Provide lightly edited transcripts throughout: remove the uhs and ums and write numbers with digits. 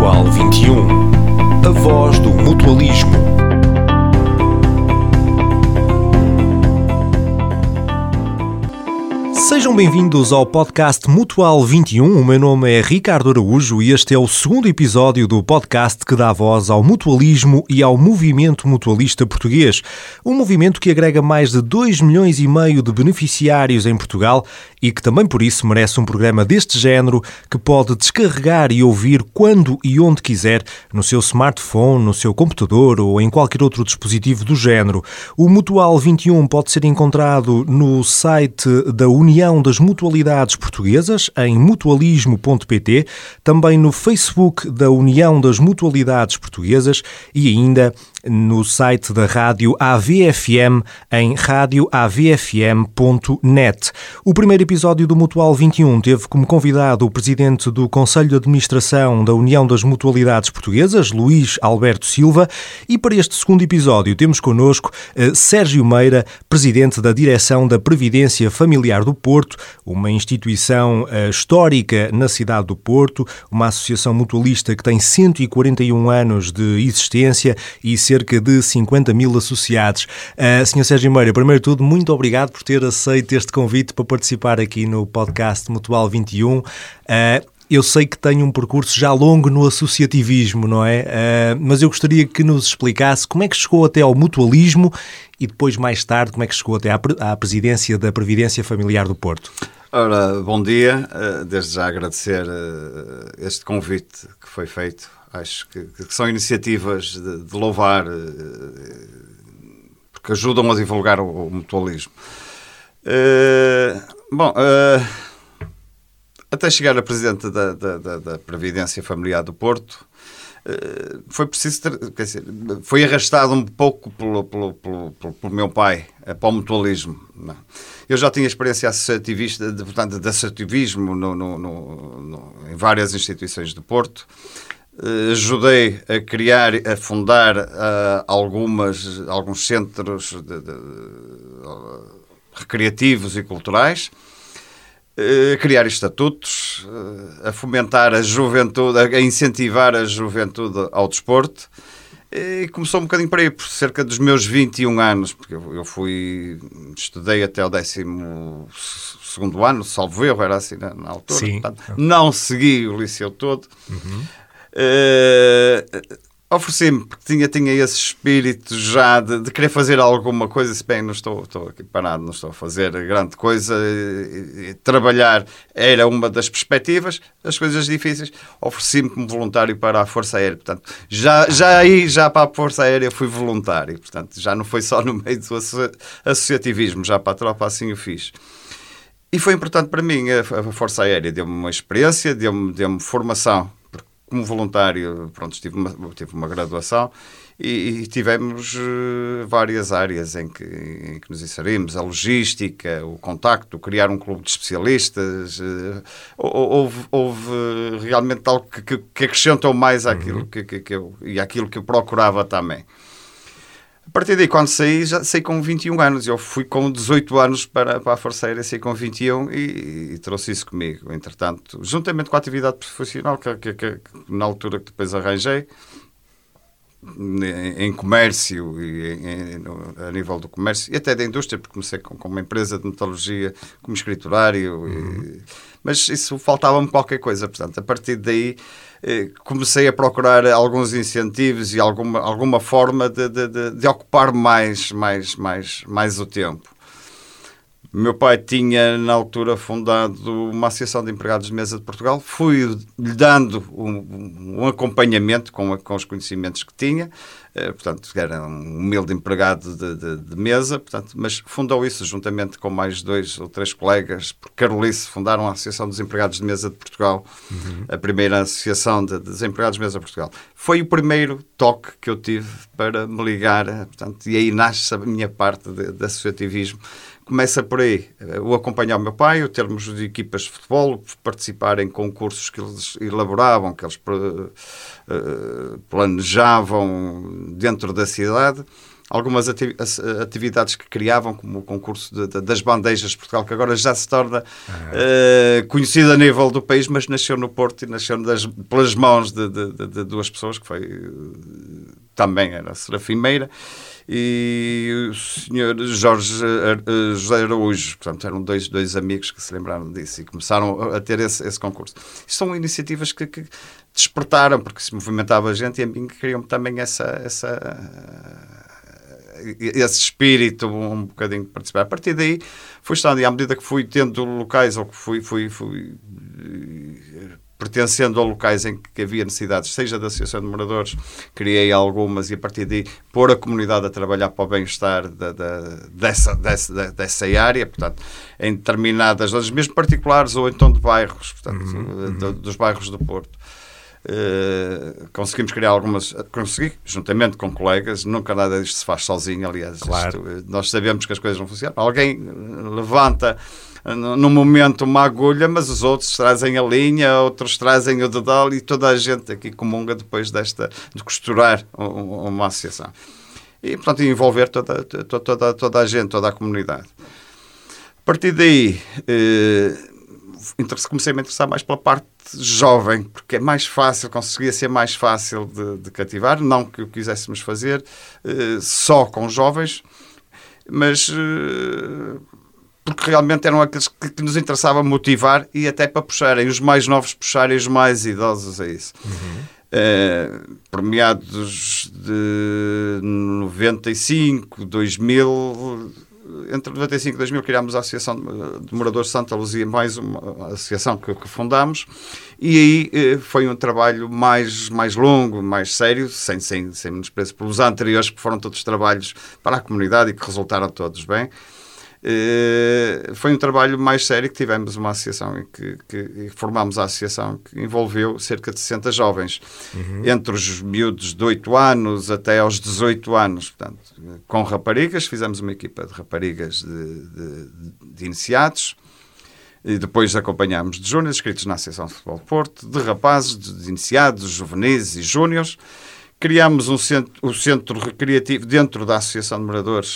Mutual 21, a voz do mutualismo. Sejam bem-vindos ao podcast Mutual 21, o meu nome é Ricardo Araújo e este é o segundo episódio do podcast que dá voz ao mutualismo e ao movimento mutualista português. Um movimento que agrega mais de 2,5 milhões de beneficiários em Portugal e que também por isso merece um programa deste género que pode descarregar e ouvir quando e onde quiser, no seu smartphone, no seu computador ou em qualquer outro dispositivo do género. O Mutual 21 pode ser encontrado no site da União das Mutualidades Portuguesas, em mutualismo.pt, também no Facebook da União das Mutualidades Portuguesas e ainda no site da Rádio AVFM, em radioavfm.net. O primeiro episódio do Mutual 21 teve como convidado o presidente do Conselho de Administração da União das Mutualidades Portuguesas, Luís Alberto Silva, e para este segundo episódio temos connosco Sérgio Meira, presidente da Direção da Previdência Familiar do Porto, uma instituição histórica na cidade do Porto, uma associação mutualista que tem 141 anos de existência e cerca de 50 mil associados. Sr. Sérgio Meira, primeiro de tudo, muito obrigado por ter aceito este convite para participar aqui no podcast Mutual 21. Eu sei que tem um percurso já longo no associativismo, não é? Mas eu gostaria que nos explicasse como é que chegou até ao mutualismo e depois, mais tarde, como é que chegou até à presidência da Previdência Familiar do Porto. Ora, bom dia. Desde já agradecer este convite que foi feito. Acho que são iniciativas de louvar, porque ajudam a divulgar o mutualismo. Até chegar a presidente da Previdência Familiar do Porto, foi preciso foi arrastado um pouco pelo meu pai para o mutualismo. Eu já tinha experiência associativista, portanto, de associativismo em várias instituições do Porto. Ajudei a criar, a fundar alguns centros recreativos e culturais, a criar estatutos, a fomentar a juventude, a incentivar a juventude ao desporto. E começou um bocadinho por aí, por cerca dos meus 21 anos, porque eu estudei até o 12º ano, salvo erro, era assim na altura. Sim. Portanto, não segui o liceu todo. Uhum. Ofereci-me, porque tinha esse espírito já de querer fazer alguma coisa. Se bem, não estou aqui parado, não estou a fazer grande coisa, e trabalhar era uma das perspectivas. As coisas difíceis, ofereci-me como voluntário para a Força Aérea. Portanto, já para a Força Aérea fui voluntário, portanto, já não foi só no meio do associativismo, já para a tropa assim o fiz. E foi importante para mim. A Força Aérea deu-me uma experiência, deu-me formação. Como voluntário, pronto, tive uma graduação e tivemos várias áreas em que nos inserimos, a logística, o contacto, criar um clube de especialistas. Houve realmente algo que acrescentou mais àquilo àquilo que eu procurava também. A partir daí, quando saí, já saí com 21 anos. Eu fui com 18 anos para a Força Aérea, saí com 21 e trouxe isso comigo. Entretanto, juntamente com a atividade profissional, que na altura que depois arranjei, em comércio, a nível do comércio, e até da indústria, porque comecei com uma empresa de metalurgia como escriturário. Mas isso faltava-me qualquer coisa. Portanto, a partir daí, comecei a procurar alguns incentivos e alguma forma de ocupar mais o tempo. Meu pai tinha, na altura, fundado uma associação de empregados de mesa de Portugal. Fui-lhe dando um acompanhamento com os conhecimentos que tinha. Portanto, era um humilde empregado de mesa, portanto, mas fundou isso juntamente com mais 2 ou 3 colegas, por Carolice, fundaram a Associação dos Empregados de Mesa de Portugal, a primeira associação dos empregados de mesa de Portugal. Foi o primeiro toque que eu tive para me ligar, portanto, e aí nasce a minha parte de associativismo. Começa por aí, o acompanhar o meu pai, o termos de equipas de futebol, participar em concursos que eles elaboravam, que eles planejavam dentro da cidade. algumas atividades que criavam, como o concurso das bandejas de Portugal, que agora já se torna conhecido a nível do país, mas nasceu no Porto e nasceu pelas mãos de duas pessoas, que foi também era Serafim Meira e o senhor José Araújo. Portanto, eram dois amigos que se lembraram disso e começaram a ter esse concurso. Isto são iniciativas que despertaram, porque se movimentava a gente, e a mim queriam também esse espírito um bocadinho de participar. A partir daí, foi estando, e à medida que fui tendo locais, ou que fui pertencendo a locais em que havia necessidades, seja da Associação de Moradores, criei algumas, e a partir daí pôr a comunidade a trabalhar para o bem-estar dessa área, portanto, em determinadas zonas, mesmo particulares ou então de bairros, portanto, dos bairros do Porto. Conseguimos criar algumas, juntamente com colegas, nunca nada disto se faz sozinho, aliás, claro. Nós sabemos que as coisas não funcionam, alguém levanta no momento uma agulha, mas os outros trazem a linha, outros trazem o dedal, e toda a gente aqui comunga depois de costurar uma associação e, portanto, envolver toda a gente, toda a comunidade. A partir daí comecei a me interessar mais pela parte jovem, porque é mais fácil, conseguia ser mais fácil de cativar, não que o quiséssemos fazer só com jovens, mas porque realmente eram aqueles que nos interessava motivar, e até para puxarem os mais novos, puxarem os mais idosos a isso. Por meados de 95, 2000... Entre 95 e 2000 criámos a Associação de Moradores de Santa Luzia, mais uma associação que fundámos, e aí foi um trabalho mais longo, mais sério, sem menosprezo pelos anteriores, que foram todos trabalhos para a comunidade e que resultaram todos bem. Foi um trabalho mais sério, que tivemos uma associação e que formámos a associação, que envolveu cerca de 60 jovens, entre os miúdos de 8 anos até aos 18 anos, portanto, com raparigas. Fizemos uma equipa de raparigas de iniciados, e depois acompanhámos de júniores inscritos na Associação de Futebol de Porto, de rapazes, de iniciados, juvenis e júniores. Criámos o centro recreativo dentro da Associação de Moradores.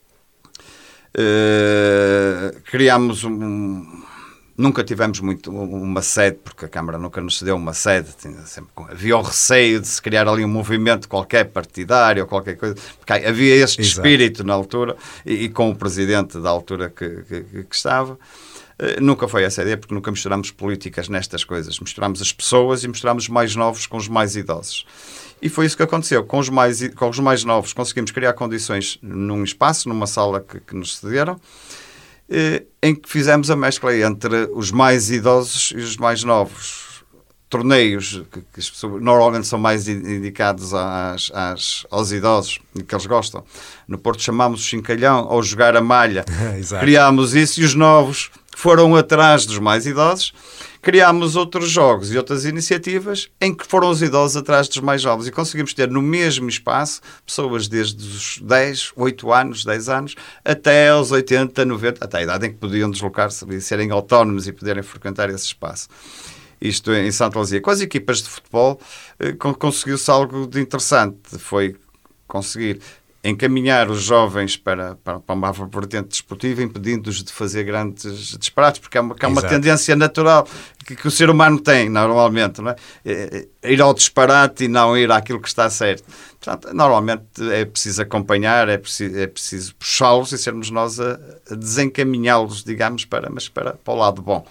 Criámos nunca tivemos uma sede, porque a Câmara nunca nos cedeu uma sede. Havia o receio de se criar ali um movimento qualquer partidário ou qualquer coisa, porque havia este espírito na altura, e com o presidente da altura que estava. Nunca foi essa a ideia, porque nunca misturamos políticas nestas coisas. Misturamos as pessoas e misturamos os mais novos com os mais idosos. E foi isso que aconteceu. Com os mais novos conseguimos criar condições num espaço, numa sala que nos cederam, em que fizemos a mescla entre os mais idosos e os mais novos. Torneios que normalmente são mais indicados aos idosos, que eles gostam. No Porto chamámos o chincalhão, ou jogar a malha. Criámos isso, e os novos foram atrás dos mais idosos. Criámos outros jogos e outras iniciativas em que foram os idosos atrás dos mais jovens, e conseguimos ter no mesmo espaço pessoas desde os 8 anos, 10 anos, até aos 80, 90, até a idade em que podiam deslocar-se e serem autónomos e poderem frequentar esse espaço. Isto em Santa Luzia. Com as equipas de futebol conseguiu-se algo de interessante, foi conseguir encaminhar os jovens para uma vertente desportiva, impedindo-os de fazer grandes disparates, porque é uma tendência natural que o ser humano tem, normalmente, não é? Ir ao disparate e não ir àquilo que está certo. Portanto, normalmente é preciso acompanhar, é preciso puxá-los e sermos nós a desencaminhá-los, digamos, para o lado bom.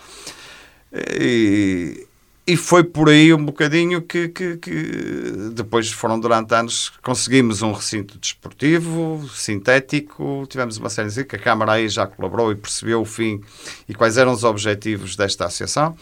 E foi por aí um bocadinho que depois foram, durante anos, conseguimos um recinto desportivo, sintético, tivemos uma série de que a Câmara aí já colaborou e percebeu o fim e quais eram os objetivos desta associação.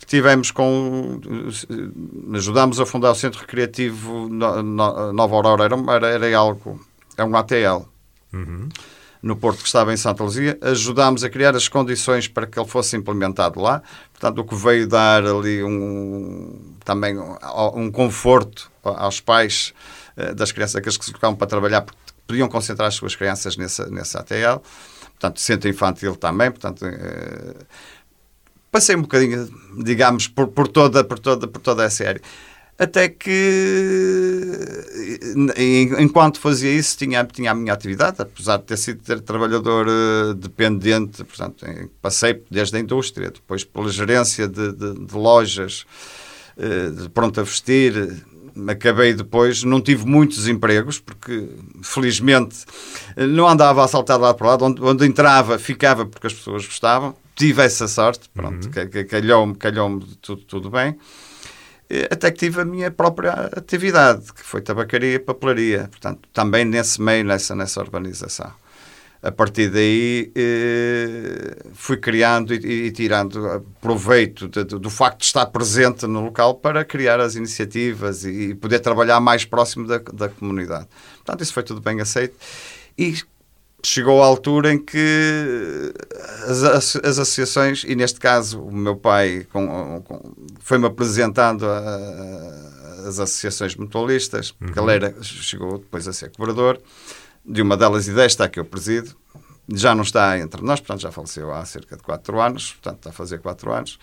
Ajudámos a fundar o Centro Recreativo Nova Aurora, era algo, é um ATL. No Porto, que estava em Santa Luzia, ajudámos a criar as condições para que ele fosse implementado lá. Portanto, o que veio dar ali também um conforto aos pais das crianças, aqueles que se colocavam para trabalhar, porque podiam concentrar as suas crianças nesse ATL. Portanto, centro infantil também. Portanto, passei um bocadinho, digamos, por toda essa área. Até que, enquanto fazia isso, tinha a minha atividade, apesar de ter sido trabalhador dependente, portanto, passei desde a indústria, depois pela gerência de lojas, de pronto a vestir, acabei depois, não tive muitos empregos, porque felizmente não andava a saltar de lado para lado, onde entrava, ficava porque as pessoas gostavam, tive essa sorte, pronto, calhou-me tudo bem. Até que tive a minha própria atividade, que foi tabacaria e papelaria, portanto, também nesse meio, nessa organização. A partir daí fui criando e tirando proveito do facto de estar presente no local para criar as iniciativas e poder trabalhar mais próximo da comunidade. Portanto, isso foi tudo bem aceito. E chegou a altura em que as associações, e neste caso o meu pai foi-me apresentando as associações mutualistas, porque ele chegou depois a ser cobrador de uma delas, e desta que eu presido, já não está entre nós, portanto já faleceu há cerca de 4 anos, portanto está a fazer 4 anos.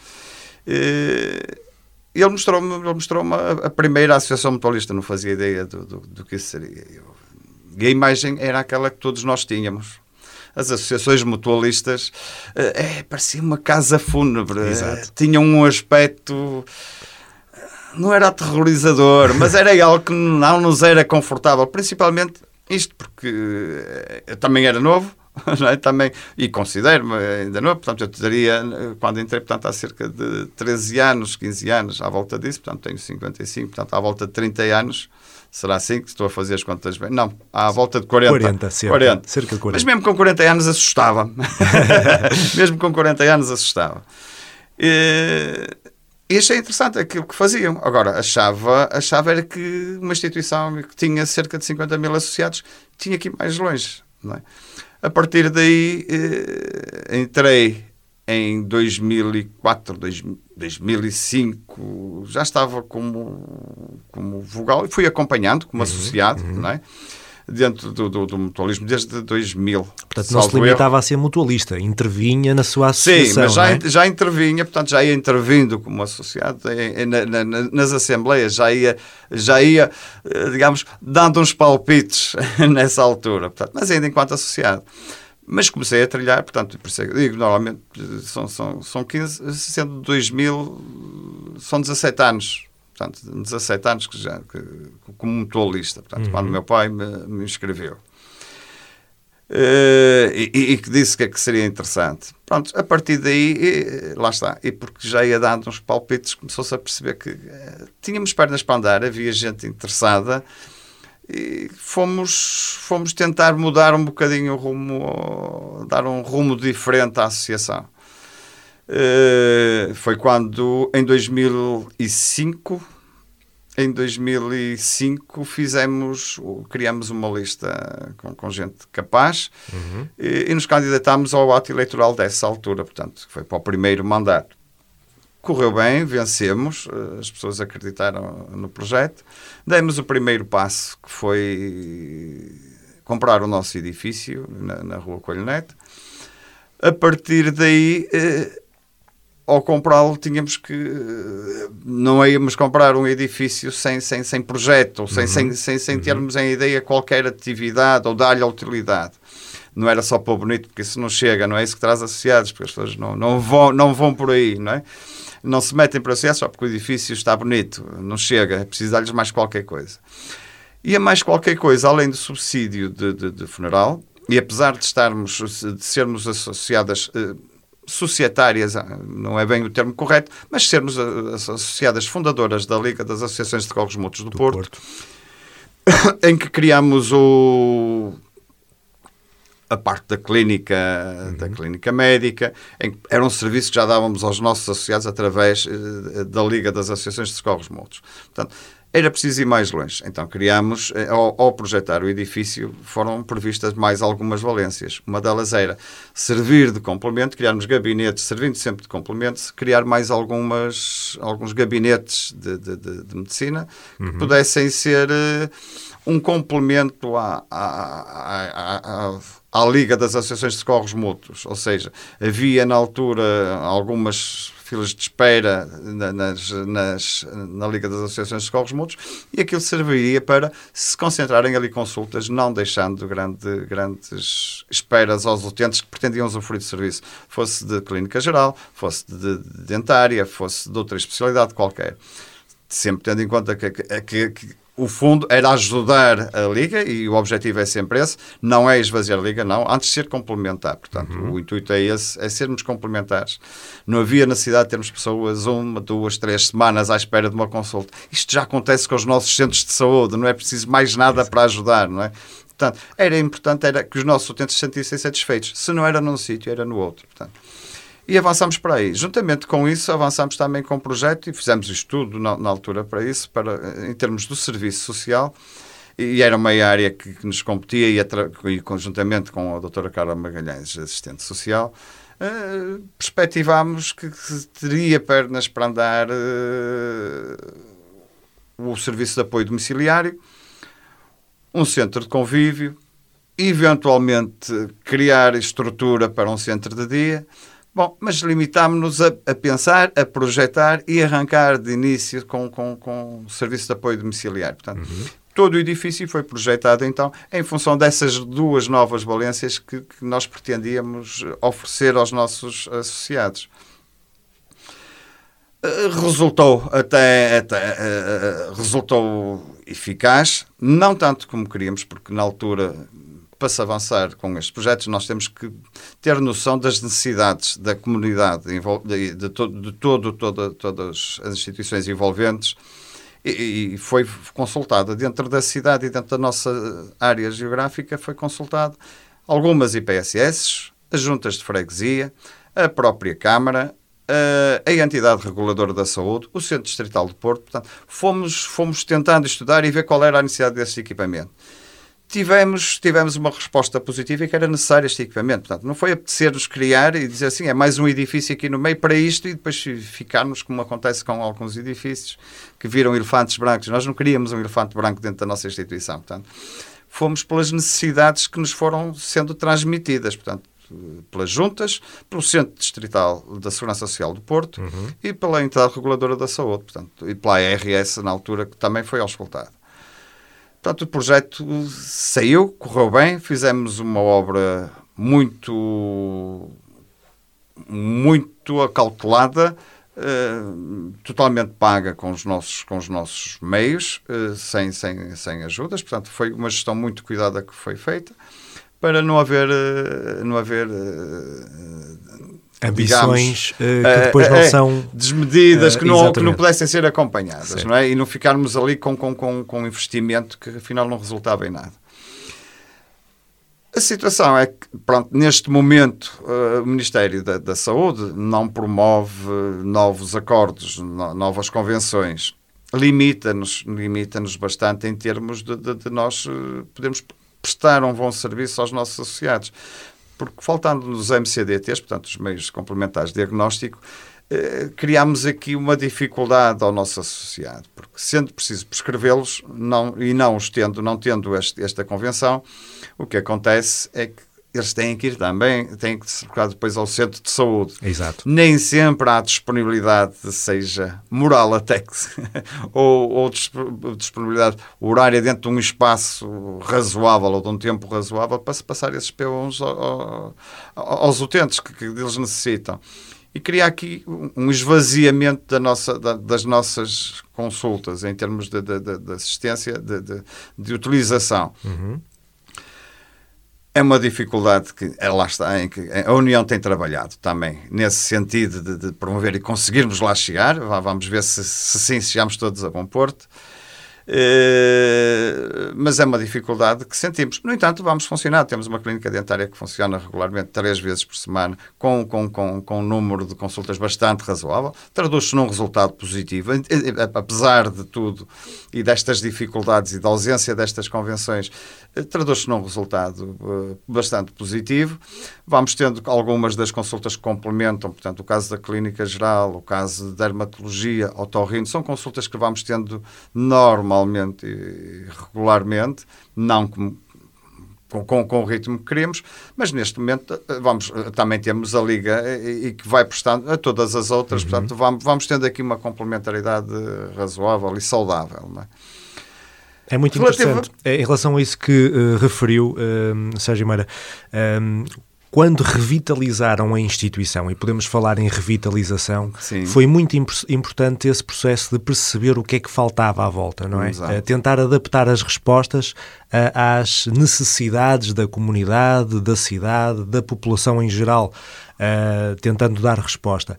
Ele mostrou-me a primeira associação mutualista, não fazia ideia do que isso seria. E a imagem era aquela que todos nós tínhamos. As associações mutualistas parecia uma casa fúnebre. Tinham um aspecto, não era aterrorizador, mas era algo que não nos era confortável. Principalmente isto porque eu também era novo, não é? Também, e considero-me ainda novo. Portanto, eu teria, quando entrei, portanto, há cerca de 13 anos, 15 anos, à volta disso. Portanto, tenho 55, portanto, à volta de 30 anos. Será assim que estou a fazer as contas bem? Não, à volta de 40. Cerca de 40. Mas mesmo com 40 anos assustava. Mesmo com 40 anos assustava. E achei interessante aquilo que faziam. Agora, achava era que uma instituição que tinha cerca de 50 mil associados tinha que ir mais longe. Não é? A partir daí, entrei em 2004, 2005, já estava como vogal e fui acompanhando como associado, não é? Dentro do mutualismo desde 2000. Portanto, não se limitava a ser mutualista, intervinha na sua associação. Sim, mas já intervinha, portanto, já ia intervindo como associado nas assembleias, já ia, digamos, dando uns palpites nessa altura, portanto, mas ainda enquanto associado. Mas comecei a trilhar, portanto, por isso é que digo, normalmente são 15, sendo 2000, são 17 anos. Portanto, 17 anos como mutualista, portanto, quando meu pai me inscreveu. E que disse que seria interessante. Pronto, a partir daí, lá está. E porque já ia dando uns palpites, começou-se a perceber que tínhamos pernas para andar, havia gente interessada, e fomos tentar mudar um bocadinho o rumo, dar um rumo diferente à associação. Foi quando, em 2005, criamos uma lista com gente capaz e nos candidatámos ao ato eleitoral dessa altura, portanto, foi para o primeiro mandato. Correu bem, vencemos, as pessoas acreditaram no projeto, demos o primeiro passo, que foi comprar o nosso edifício na Rua Coelho Neto. A partir daí, ao comprá-lo, tínhamos que... não íamos comprar um edifício sem projeto, sem termos em ideia qualquer atividade ou dar-lhe a utilidade. Não era só para o bonito, porque isso não chega, não é isso que traz associados, porque as pessoas não vão por aí, não é? Não se metem para associados só porque o edifício está bonito, não chega, é preciso dar-lhes mais qualquer coisa. E a mais qualquer coisa, além do subsídio de funeral, e apesar de sermos associadas... societárias, não é bem o termo correto, mas sermos associadas fundadoras da Liga das Associações de Socorros Mútuos do Porto, em que criámos a parte da clínica médica, era um serviço que já dávamos aos nossos associados através da Liga das Associações de Socorros Mútuos. Portanto, era preciso ir mais longe. Então criámos, ao projetar o edifício, foram previstas mais algumas valências. Uma delas era servir de complemento, criarmos gabinetes, servindo sempre de complemento, criar mais alguns gabinetes de medicina que pudessem ser um complemento à Liga das Associações de Socorros Mútuos, ou seja, havia na altura algumas filas de espera na Liga das Associações de Socorros Mútuos, e aquilo serviria para se concentrarem ali consultas, não deixando grandes esperas aos utentes que pretendiam usufruir do serviço, fosse de clínica geral, fosse de dentária, fosse de outra especialidade qualquer. Sempre tendo em conta que o fundo era ajudar a Liga, e o objetivo é sempre esse, não é esvaziar a Liga, não, antes de ser complementar. Portanto, o intuito é esse, é sermos complementares. Não havia necessidade de termos pessoas 1, 2, 3 semanas à espera de uma consulta. Isto já acontece com os nossos centros de saúde, não é preciso mais nada para ajudar, não é? Portanto, era importante que os nossos utentes se sentissem satisfeitos. Se não era num sítio, era no outro. Portanto, e avançámos para aí. Juntamente com isso, avançámos também com o projeto e fizemos estudo na altura para isso, em termos do serviço social, e era uma área que nos competia, e conjuntamente com a doutora Carla Magalhães, assistente social, perspectivámos que teria pernas para andar o serviço de apoio domiciliário, um centro de convívio, eventualmente criar estrutura para um centro de dia. Bom, mas limitámos-nos a pensar, a projetar e arrancar de início com o serviço de apoio domiciliário. Portanto, todo o edifício foi projetado, então, em função dessas duas novas valências que nós pretendíamos oferecer aos nossos associados. Resultou resultou eficaz, não tanto como queríamos, porque na altura, para se avançar com estes projetos, nós temos que ter noção das necessidades da comunidade, de todas as instituições envolventes, e foi consultada dentro da cidade e dentro da nossa área geográfica, foi consultado algumas IPSS, as juntas de freguesia, a própria Câmara, a entidade reguladora da saúde, o Centro Distrital do Porto. Portanto, fomos tentando estudar e ver qual era a necessidade desse equipamento. Tivemos uma resposta positiva, e que era necessário este equipamento. Portanto, não foi apetecer-nos criar e dizer assim, é mais um edifício aqui no meio para isto, e depois ficarmos, como acontece com alguns edifícios, que viram elefantes brancos. Nós não queríamos um elefante branco dentro da nossa instituição. Portanto, fomos pelas necessidades que nos foram sendo transmitidas. Portanto, pelas juntas, pelo Centro Distrital da Segurança Social do Porto e pela entidade reguladora da saúde. Portanto, e pela ARS, na altura, que também foi auscultado. Portanto, o projeto saiu, correu bem, fizemos uma obra muito acautelada, totalmente paga com os nossos meios, sem ajudas. Portanto, foi uma gestão muito cuidada que foi feita, para não haver ambições, que depois não são desmedidas, que não pudessem ser acompanhadas, não é? E não ficarmos ali com investimento que afinal não resultava em nada. A situação é que, pronto, neste momento, o Ministério da Saúde não promove novos acordos, novas convenções. Limita-nos bastante em termos de nós podermos prestar um bom serviço aos nossos associados. Porque, faltando-nos MCDTs, portanto, os meios complementares de diagnóstico, criámos aqui uma dificuldade ao nosso associado. Porque, sendo preciso prescrevê-los, não tendo esta convenção, o que acontece é que eles têm que ir também, têm que se colocar depois ao centro de saúde. Exato. Nem sempre há disponibilidade, seja moral até ou disponibilidade horária dentro de um espaço razoável ou de um tempo razoável para se passar esses P1s aos utentes que eles necessitam. E criar aqui um esvaziamento das nossas consultas em termos de assistência, de utilização. É uma dificuldade que, lá está, em que a União tem trabalhado também, nesse sentido de promover e conseguirmos lá chegar. Vamos ver se sim chegamos todos a bom porto. Mas é uma dificuldade que sentimos. No entanto, vamos funcionar. Temos uma clínica dentária que funciona regularmente 3 vezes por semana, com um número de consultas bastante razoável. Traduz-se num resultado positivo, apesar de tudo e destas dificuldades e da ausência destas convenções. Traduz-se num resultado bastante positivo. Vamos tendo algumas das consultas que complementam, portanto, o caso da clínica geral, o caso de dermatologia, otorrino, são consultas que vamos tendo normalmente e regularmente, não como com o ritmo que queremos, mas neste momento também temos a Liga e que vai prestando a todas as outras, portanto vamos tendo aqui uma complementaridade razoável e saudável, não é? É muito interessante. Em relação a isso que referiu, Sérgio Meira, quando revitalizaram a instituição, e podemos falar em revitalização, sim, foi muito importante esse processo de perceber o que é que faltava à volta, não é? Tentar adaptar as respostas às necessidades da comunidade, da cidade, da população em geral, tentando dar resposta.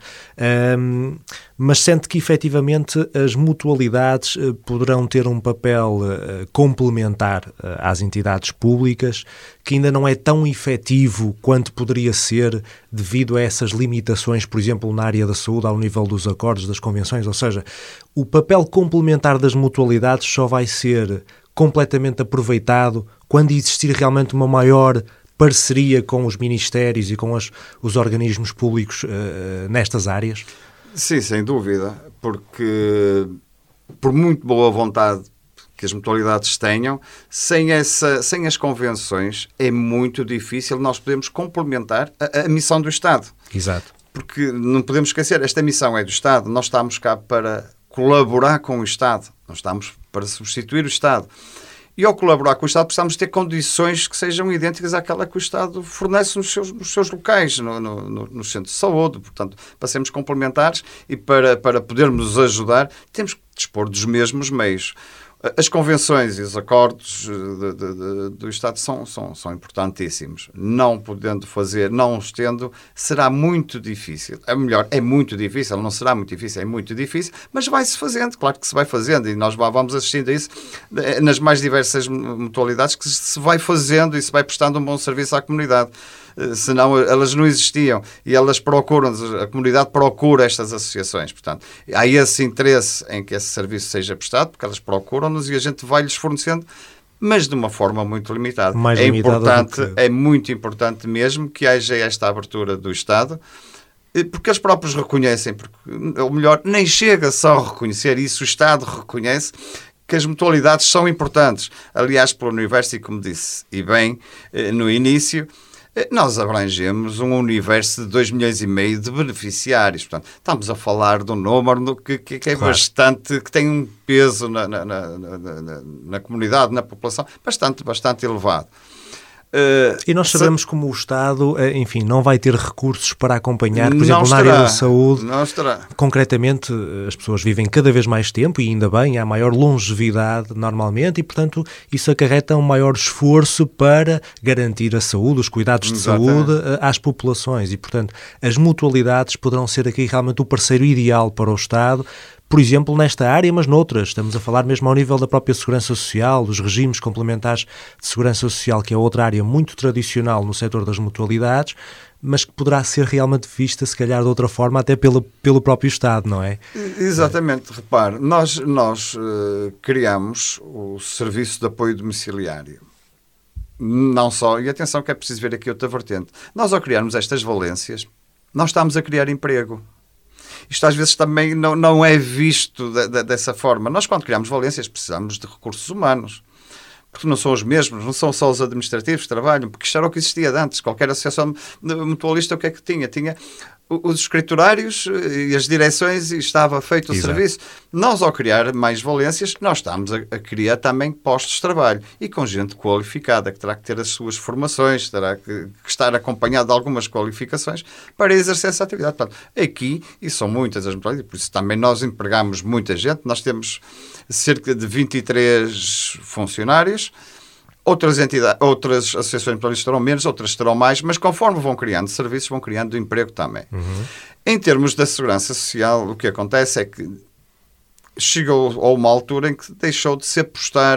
Mas sente que, efetivamente, as mutualidades poderão ter um papel complementar às entidades públicas, que ainda não é tão efetivo quanto poderia ser devido a essas limitações, por exemplo, na área da saúde, ao nível dos acordos, das convenções. Ou seja, o papel complementar das mutualidades só vai ser completamente aproveitado quando existir realmente uma maior parceria com os ministérios e com os organismos públicos nestas áreas? Sim, sem dúvida, porque por muito boa vontade que as mutualidades tenham, sem as convenções é muito difícil nós podermos complementar a missão do Estado. Exato. Porque não podemos esquecer, esta missão é do Estado, nós estamos cá para colaborar com o Estado, nós estamos para substituir o Estado. E ao colaborar com o Estado precisamos ter condições que sejam idênticas àquela que o Estado fornece nos seus locais, nos centros de saúde. Portanto, para sermos complementares e para podermos ajudar, temos que dispor dos mesmos meios. As convenções e os acordos do Estado são importantíssimos. Não podendo fazer, não os tendo, será muito difícil. É melhor, é muito difícil, não será muito difícil, é muito difícil, mas vai-se fazendo, claro que se vai fazendo, e nós vamos assistindo a isso nas mais diversas mutualidades, que se vai fazendo e se vai prestando um bom serviço à comunidade. Senão elas não existiam e elas procuram, a comunidade procura estas associações. Portanto, há esse interesse em que esse serviço seja prestado, porque elas procuram-nos e a gente vai-lhes fornecendo, mas de uma forma muito limitada. É muito importante mesmo que haja esta abertura do Estado, porque eles próprios reconhecem, ou melhor, nem chega só a reconhecer isso, o Estado reconhece que as mutualidades são importantes. Aliás, pelo universo, e como disse, e bem, no início, nós abrangemos um universo de 2,5 milhões de beneficiários. Portanto, estamos a falar de um número que é claro, bastante, que tem um peso na comunidade, na população, bastante elevado. E nós sabemos como o Estado, enfim, não vai ter recursos para acompanhar, por exemplo, na área da saúde. Não estará. Concretamente, as pessoas vivem cada vez mais tempo e ainda bem, há maior longevidade normalmente e, portanto, isso acarreta um maior esforço para garantir a saúde, os cuidados de saúde às populações e, portanto, as mutualidades poderão ser aqui realmente o parceiro ideal para o Estado, por exemplo, nesta área, mas noutras. Estamos a falar mesmo ao nível da própria segurança social, dos regimes complementares de segurança social, que é outra área muito tradicional no setor das mutualidades, mas que poderá ser realmente vista, se calhar, de outra forma, até pelo próprio Estado, não é? Exatamente. Repare, nós criamos o Serviço de Apoio Domiciliário. Não só, e atenção que é preciso ver aqui outra vertente. Nós, ao criarmos estas valências, nós estamos a criar emprego. Isto às vezes também não é visto dessa forma. Nós, quando criamos valências, precisamos de recursos humanos. Porque não são os mesmos, não são só os administrativos que trabalham, porque isto era o que existia de antes. Qualquer associação mutualista, o que é que tinha? Tinha os escriturários e as direções e estava feito o serviço. Nós, ao criar mais valências, nós estamos a criar também postos de trabalho e com gente qualificada, que terá que ter as suas formações, terá que estar acompanhado de algumas qualificações para exercer essa atividade. Portanto, aqui, e são muitas as mutualidades, por isso também nós empregamos muita gente, nós temos cerca de 23 funcionários. Outras associações mutualistas terão menos, outras terão mais, mas conforme vão criando serviços, vão criando emprego também. Em termos da segurança social, o que acontece é que chegou a uma altura em que deixou de se apostar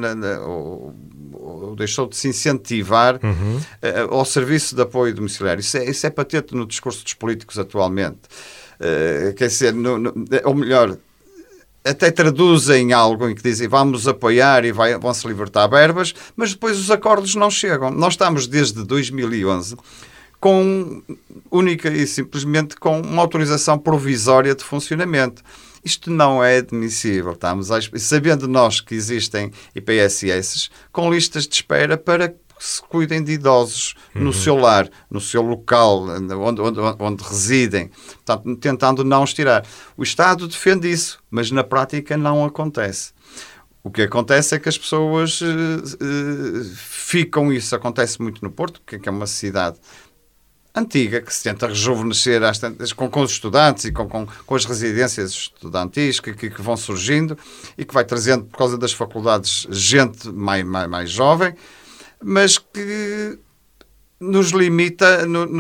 ou deixou de se incentivar ao serviço de apoio domiciliário. Isso é patente no discurso dos políticos atualmente. Quer dizer, ou melhor, até traduzem algo em que dizem vamos apoiar e vão-se libertar verbas, mas depois os acordos não chegam. Nós estamos desde 2011 única e simplesmente com uma autorização provisória de funcionamento. Isto não é admissível. Sabendo nós que existem IPSS com listas de espera para se cuidem de idosos no seu lar, no seu local, onde residem, portanto, tentando não os tirar. O Estado defende isso, mas na prática não acontece. O que acontece é que as pessoas ficam, isso acontece muito no Porto, que é uma cidade antiga, que se tenta rejuvenescer com os estudantes e com as residências estudantis que vão surgindo e que vai trazendo, por causa das faculdades, gente mais jovem, mas que nos limita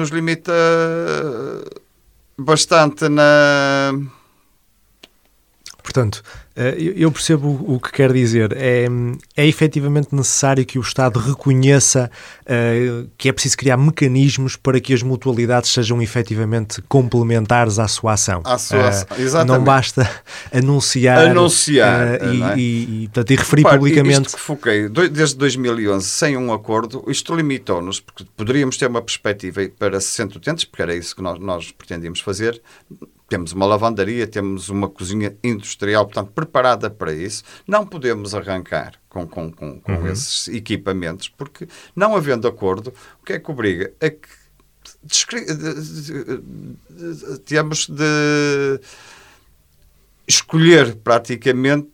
bastante na... Portanto, eu percebo o que quer dizer. É efetivamente necessário que o Estado reconheça que é preciso criar mecanismos para que as mutualidades sejam efetivamente complementares à sua ação. Exatamente. Não basta anunciar e referir publicamente. Isto que foquei, desde 2011, sem um acordo, isto limitou-nos, porque poderíamos ter uma perspectiva para 60 utentes, porque era isso que nós pretendíamos fazer. Temos uma lavandaria, temos uma cozinha industrial, portanto, preparada para isso. Não podemos arrancar com esses equipamentos, porque, não havendo acordo, o que é que obriga? É que temos de escolher praticamente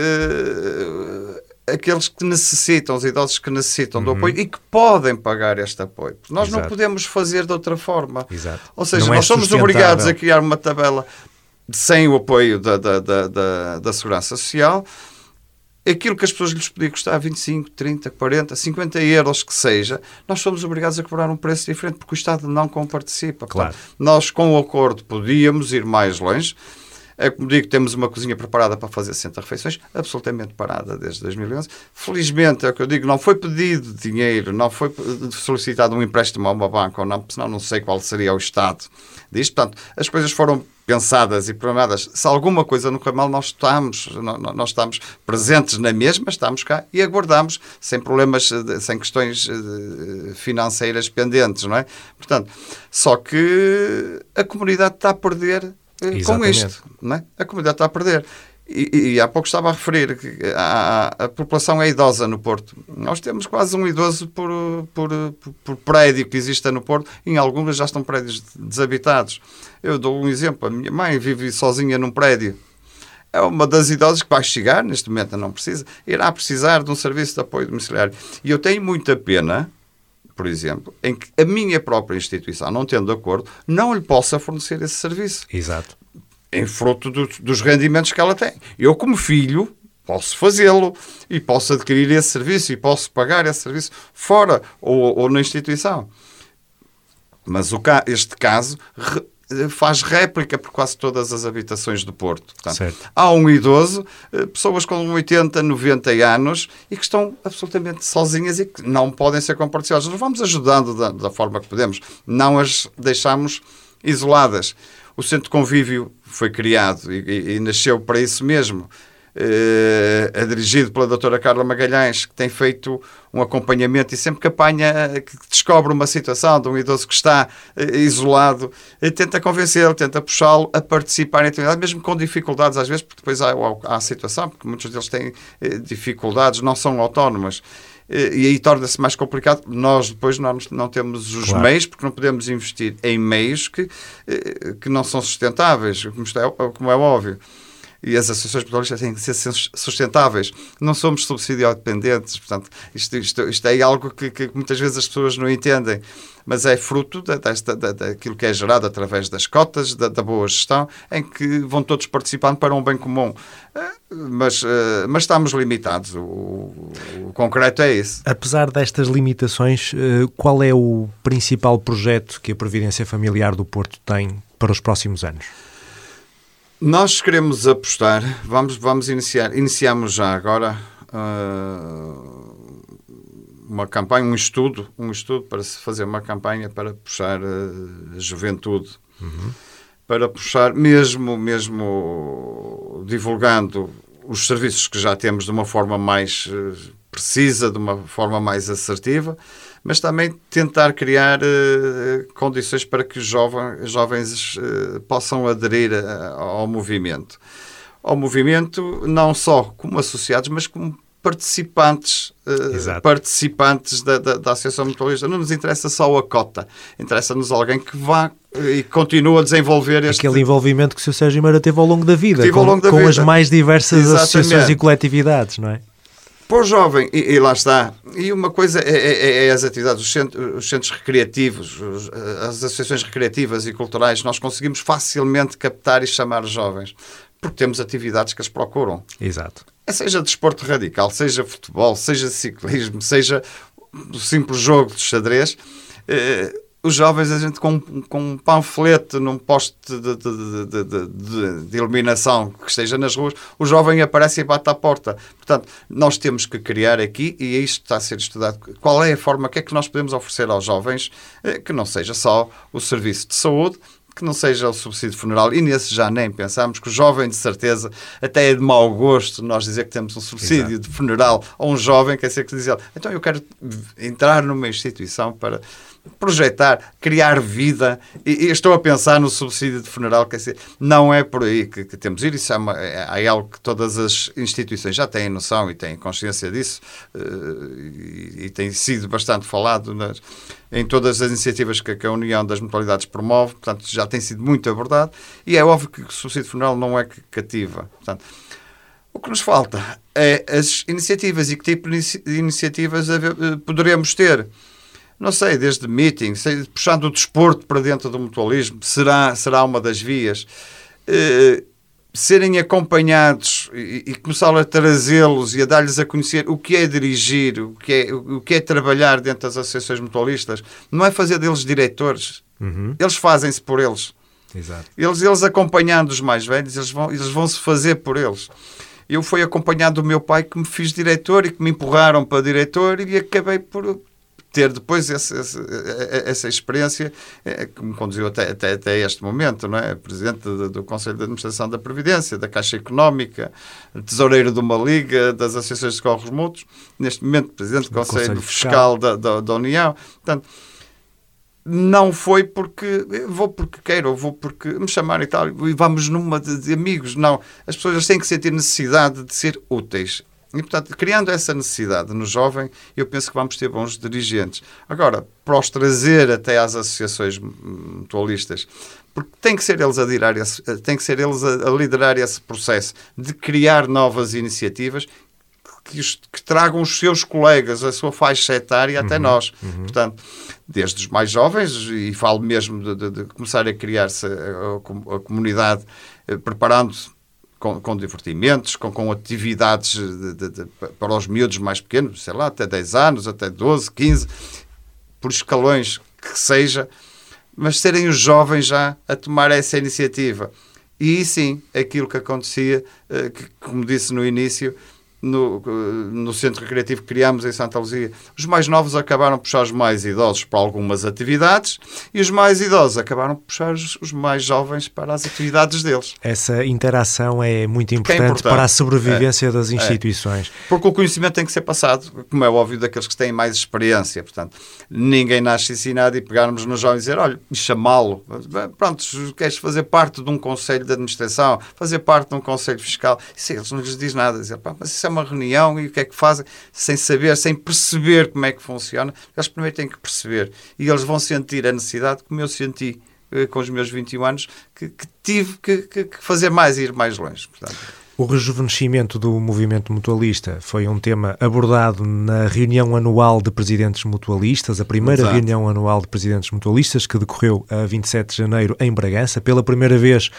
aqueles que necessitam, os idosos que necessitam do apoio e que podem pagar este apoio. Porque nós não podemos fazer de outra forma. Exato. Ou seja, nós somos obrigados a criar uma tabela sem o apoio da Segurança Social. Aquilo que as pessoas lhes podia custar 25, 30, 40, 50 euros que seja, nós somos obrigados a cobrar um preço diferente porque o Estado não comparticipa. Claro. Portanto, nós, com o acordo, podíamos ir mais longe. É como digo, temos uma cozinha preparada para fazer 60 refeições, absolutamente parada desde 2011. Felizmente, é o que eu digo, não foi pedido dinheiro, não foi solicitado um empréstimo a uma banca ou não, senão não sei qual seria o estado disto. Portanto, as coisas foram pensadas e programadas. Se alguma coisa não correr mal, nós estamos presentes na mesma, estamos cá e aguardamos, sem problemas, sem questões financeiras pendentes, não é? Portanto, só que a comunidade está a perder com isto, não é? A comunidade está a perder. E há pouco estava a referir que a população é idosa no Porto. Nós temos quase um idoso por prédio que exista no Porto. Em algumas já estão prédios desabitados. Eu dou um exemplo. A minha mãe vive sozinha num prédio. É uma das idosas que vai chegar, neste momento não precisa, irá precisar de um serviço de apoio domiciliário. E eu tenho muita pena, por exemplo, em que a minha própria instituição, não tendo acordo, não lhe possa fornecer esse serviço. Exato. Em fruto dos rendimentos que ela tem. Eu, como filho, posso fazê-lo e posso adquirir esse serviço e posso pagar esse serviço fora ou na instituição. Mas este caso faz réplica por quase todas as habitações do Porto. Portanto, há um idoso, pessoas com 80, 90 anos e que estão absolutamente sozinhas e que não podem ser compartilhadas. Nós vamos ajudando da forma que podemos. Não as deixamos isoladas. O Centro de Convívio foi criado e nasceu para isso mesmo. É dirigido pela doutora Carla Magalhães, que tem feito um acompanhamento e sempre que que descobre uma situação de um idoso que está isolado, tenta convencê-lo, tenta puxá-lo a participar em atividade, mesmo com dificuldades às vezes, porque depois há a situação, porque muitos deles têm dificuldades, não são autónomas. E aí torna-se mais complicado. Nós depois não temos os meios, porque não podemos investir em meios que não são sustentáveis, como é óbvio. E as associações petroleiras têm que ser sustentáveis. Não somos subsidiodependentes. Portanto, isto é algo que muitas vezes as pessoas não entendem. Mas é fruto daquilo que é gerado através das cotas, da boa gestão, em que vão todos participando para um bem comum. Mas estamos limitados. O concreto é isso. Apesar destas limitações, qual é o principal projeto que a Previdência Familiar do Porto tem para os próximos anos? Nós queremos apostar, iniciamos já agora uma campanha, um estudo para se fazer uma campanha para puxar a juventude, para puxar mesmo divulgando os serviços que já temos de uma forma mais precisa, de uma forma mais assertiva, mas também tentar criar condições para que os jovens possam aderir ao movimento. Ao movimento não só como associados, mas como participantes da Associação Mutualista. Não nos interessa só a cota, interessa-nos alguém que vá e continua a desenvolver aquele envolvimento que o Sr. Sérgio Meira teve ao longo da vida, com vida. As mais diversas associações e coletividades, não é? Para o jovem, e lá está, e uma coisa é as atividades, os centros recreativos, as associações recreativas e culturais, nós conseguimos facilmente captar e chamar os jovens, porque temos atividades que eles procuram. Exato. Seja desporto radical, seja futebol, seja ciclismo, seja o simples jogo de xadrez, os jovens, a gente com um panfleto num poste de iluminação que esteja nas ruas, o jovem aparece e bate à porta. Portanto, nós temos que criar aqui, e isto está a ser estudado, qual é a forma, o que é que nós podemos oferecer aos jovens, que não seja só o serviço de saúde, que não seja o subsídio funeral, e nesse já nem pensamos, que o jovem, de certeza, até é de mau gosto nós dizer que temos um subsídio de funeral a um jovem, quer dizer, que diz ele, então eu quero entrar numa instituição para projetar, criar vida, e estou a pensar no subsídio de funeral, quer dizer, não é por aí que temos de ir, isso é algo que todas as instituições já têm noção e têm consciência disso, e tem sido bastante falado em todas as iniciativas que a União das Mutualidades promove, portanto já tem sido muito abordado, e é óbvio que o subsídio funeral não é que cativa. Portanto, o que nos falta é as iniciativas, e que tipo de iniciativas poderemos ter. Não sei, desde meetings, puxando o desporto para dentro do mutualismo, será uma das vias. Serem acompanhados e começar a trazê-los e a dar-lhes a conhecer o que é dirigir, o que é trabalhar dentro das associações mutualistas. Não é fazer deles diretores. Eles fazem-se por eles. Exato. Eles acompanhando os mais velhos, eles vão se fazer por eles. Eu fui acompanhado do meu pai, que me fiz diretor e que me empurraram para diretor, e acabei por ter depois essa experiência que me conduziu até este momento, não é? Presidente do Conselho de Administração da Previdência, da Caixa Económica, tesoureiro de uma liga, das associações de socorros mútuos, neste momento Presidente do Conselho Fiscal da União. Portanto, não foi porque vou porque quero, ou vou porque me chamarem e tal, e vamos numa de amigos. Não, as pessoas têm que sentir necessidade de ser úteis. E, portanto, criando essa necessidade no jovem, eu penso que vamos ter bons dirigentes. Agora, para os trazer até às associações mutualistas, porque tem que ser eles a liderar esse processo de criar novas iniciativas que tragam os seus colegas, a sua faixa etária até nós. Portanto, desde os mais jovens, e falo mesmo de começar a criar-se a comunidade, preparando-se com divertimentos, com atividades para os miúdos mais pequenos, sei lá, até 10 anos, até 12, 15, por escalões que seja, mas serem os jovens já a tomar essa iniciativa. E sim, aquilo que acontecia, como disse no início, no centro recreativo que criámos em Santa Luzia, os mais novos acabaram por puxar os mais idosos para algumas atividades, e os mais idosos acabaram por puxar os mais jovens para as atividades deles. Essa interação é muito importante para a sobrevivência das instituições. Porque o conhecimento tem que ser passado, como é óbvio, daqueles que têm mais experiência. Portanto, ninguém nasce ensinado, e pegarmos no jovem e dizer, olha, e chamá-lo, pronto, queres fazer parte de um conselho de administração, fazer parte de um conselho fiscal, isso eles não lhes diz nada, dizer, mas isso é uma reunião, e o que é que fazem? Sem saber, sem perceber como é que funciona, eles primeiro têm que perceber, e eles vão sentir a necessidade, como eu senti com os meus 21 anos, que tive que fazer mais e ir mais longe. Portanto, o rejuvenescimento do movimento mutualista foi um tema abordado na reunião anual de presidentes mutualistas, a primeira reunião anual de presidentes mutualistas, que decorreu a 27 de janeiro em Bragança. Pela primeira vez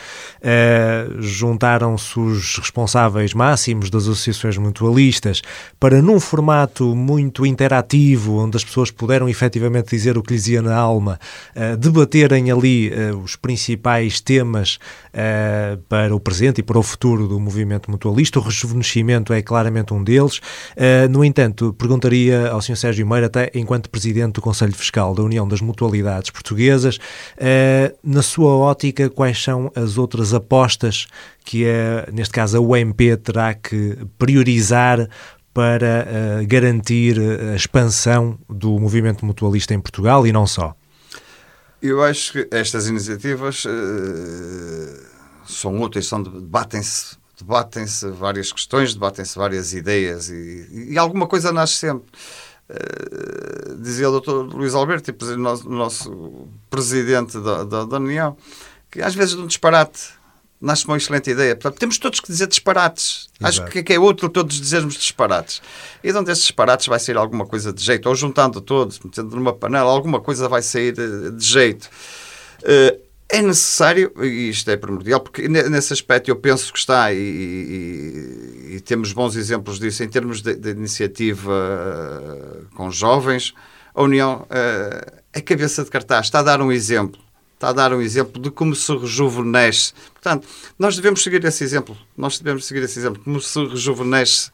juntaram-se os responsáveis máximos das associações mutualistas para, num formato muito interativo, onde as pessoas puderam efetivamente dizer o que lhes ia na alma, debaterem ali os principais temas para o presente e para o futuro do movimento mutualista. O rejuvenescimento é claramente um deles. No entanto, perguntaria ao Sr. Sérgio Meira, até enquanto Presidente do Conselho Fiscal da União das Mutualidades Portuguesas, na sua ótica, quais são as outras apostas que, neste caso, a UMP terá que priorizar para garantir a expansão do movimento mutualista em Portugal e não só? Eu acho que estas iniciativas são úteis, debatem-se debatem-se várias questões, debatem-se várias ideias e alguma coisa nasce sempre. Dizia o Dr. Luís Alberto, nosso presidente da União, que às vezes um disparate nasce uma excelente ideia. Portanto, temos todos que dizer disparates. Exato. Acho que é útil todos dizermos disparates. E de onde estes disparates vai sair alguma coisa de jeito, ou juntando todos, metendo numa panela, alguma coisa vai sair de jeito. É necessário, e isto é primordial, porque nesse aspecto eu penso que está, e temos bons exemplos disso, em termos de iniciativa com jovens, a União é cabeça de cartaz, está a dar um exemplo. Está a dar um exemplo de como se rejuvenesce. Portanto, nós devemos seguir esse exemplo. Como se rejuvenesce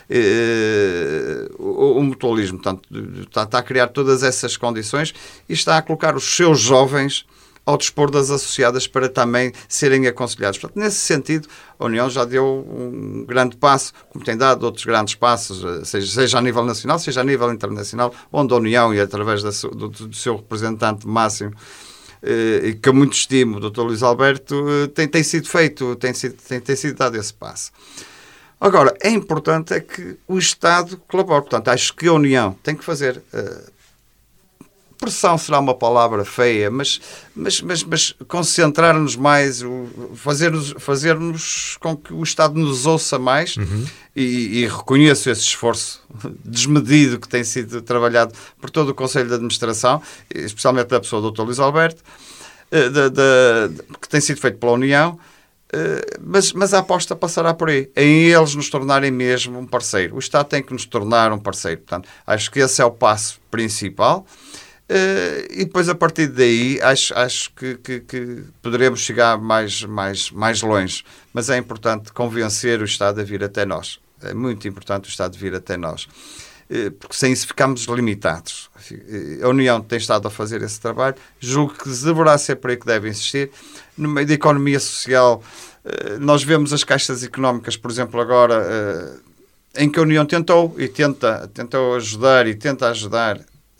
o mutualismo. Portanto, está a criar todas essas condições e está a colocar os seus jovens ao dispor das associadas para também serem aconselhados. Portanto, nesse sentido, a União já deu um grande passo, como tem dado outros grandes passos, seja a nível nacional, seja a nível internacional, onde a União, e através do seu representante máximo, e que eu muito estimo, o Dr. Luís Alberto, tem sido feito, tem sido dado esse passo. Agora, é importante é que o Estado colabore. Portanto, acho que a União tem que fazer... pressão será uma palavra feia, mas concentrar-nos mais, fazer-nos com que o Estado nos ouça mais e reconheço esse esforço desmedido que tem sido trabalhado por todo o Conselho de Administração, especialmente da pessoa do Dr. Luís Alberto, que tem sido feito pela União, mas a aposta passará por aí, em eles nos tornarem mesmo um parceiro. O Estado tem que nos tornar um parceiro. Portanto, acho que esse é o passo principal. E depois, a partir daí, acho que poderemos chegar mais longe. Mas é importante convencer o Estado a vir até nós. É muito importante o Estado vir até nós. Porque sem isso ficamos limitados. A União tem estado a fazer esse trabalho. Julgo que deverá ser por aí que deve insistir. No meio da economia social, nós vemos as caixas económicas, por exemplo, agora, em que a União tentou ajudar e tenta ajudar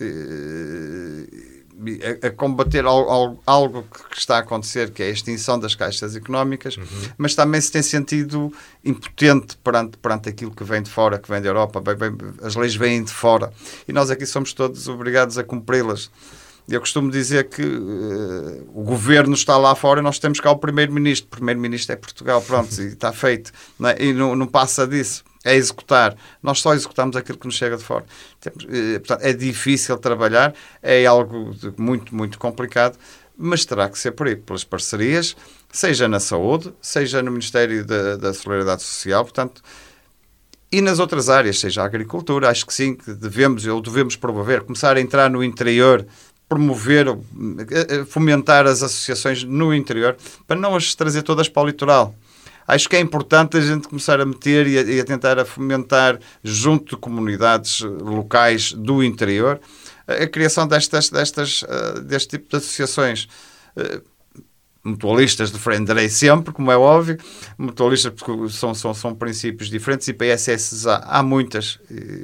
a combater algo que está a acontecer, que é a extinção das caixas económicas, mas também se tem sentido impotente perante aquilo que vem de fora, que vem da Europa. As leis vêm de fora e nós aqui somos todos obrigados a cumpri-las. Eu costumo dizer que o governo está lá fora e nós temos cá o primeiro-ministro. O primeiro-ministro é Portugal, pronto, e está feito, não é? E não passa disso. É executar. Nós só executamos aquilo que nos chega de fora. Portanto, é difícil trabalhar, é algo muito, muito complicado, mas terá que ser por aí, pelas parcerias, seja na saúde, seja no Ministério da Solidariedade Social, portanto, e nas outras áreas, seja a agricultura. Acho que sim, que devemos promover, começar a entrar no interior, promover, fomentar as associações no interior, para não as trazer todas para o litoral. Acho que é importante a gente começar a meter e a tentar a fomentar, junto de comunidades locais do interior, a criação deste tipo de associações. Mutualistas defenderei sempre, como é óbvio. Mutualistas, porque são princípios diferentes, e PSS há muitas,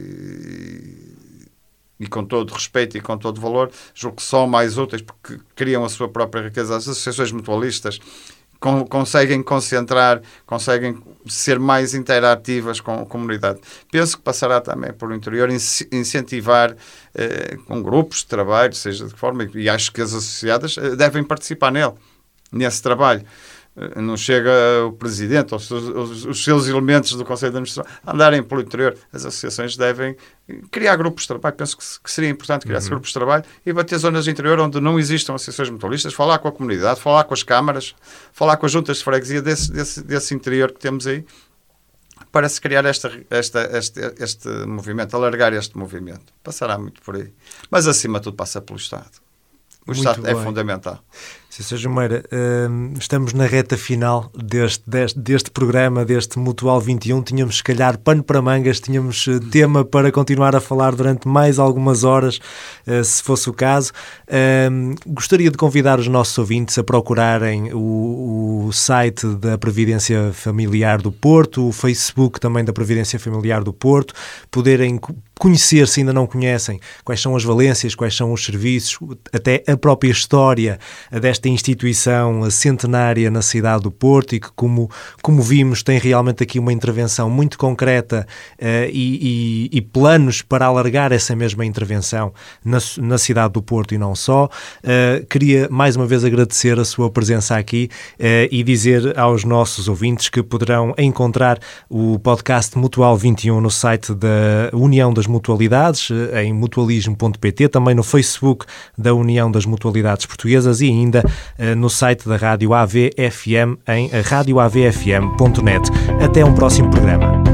e com todo respeito e com todo valor, julgo que são mais úteis porque criam a sua própria riqueza. As associações mutualistas conseguem concentrar, conseguem ser mais interativas com a comunidade. Penso que passará também por o interior incentivar com grupos de trabalho, seja de que forma, e acho que as associadas devem participar nesse trabalho. Não chega o Presidente ou os seus elementos do Conselho de Administração a andarem pelo interior. As associações devem criar grupos de trabalho. Penso que seria importante criar grupos de trabalho e bater zonas de interior onde não existam associações mutualistas, falar com a comunidade, falar com as câmaras, falar com as juntas de freguesia desse interior que temos aí, para se criar este movimento, alargar este movimento. Passará muito por aí. Mas, acima de tudo, passa pelo Estado. O Estado é fundamental. Sr. Sr. Jumeira, estamos na reta final deste programa, deste Mutual 21. Tínhamos, se calhar, pano para mangas, tínhamos tema para continuar a falar durante mais algumas horas, se fosse o caso. Gostaria de convidar os nossos ouvintes a procurarem o site da Previdência Familiar do Porto, o Facebook também da Previdência Familiar do Porto, poderem conhecer, se ainda não conhecem, quais são as valências, quais são os serviços, até a própria história desta esta instituição centenária na cidade do Porto e que, como vimos, tem realmente aqui uma intervenção muito concreta e planos para alargar essa mesma intervenção na cidade do Porto e não só. Queria mais uma vez agradecer a sua presença aqui e dizer aos nossos ouvintes que poderão encontrar o podcast Mutual 21 no site da União das Mutualidades, em mutualismo.pt, também no Facebook da União das Mutualidades Portuguesas e ainda no site da Rádio AVFM em radioavfm.net. Até um próximo programa.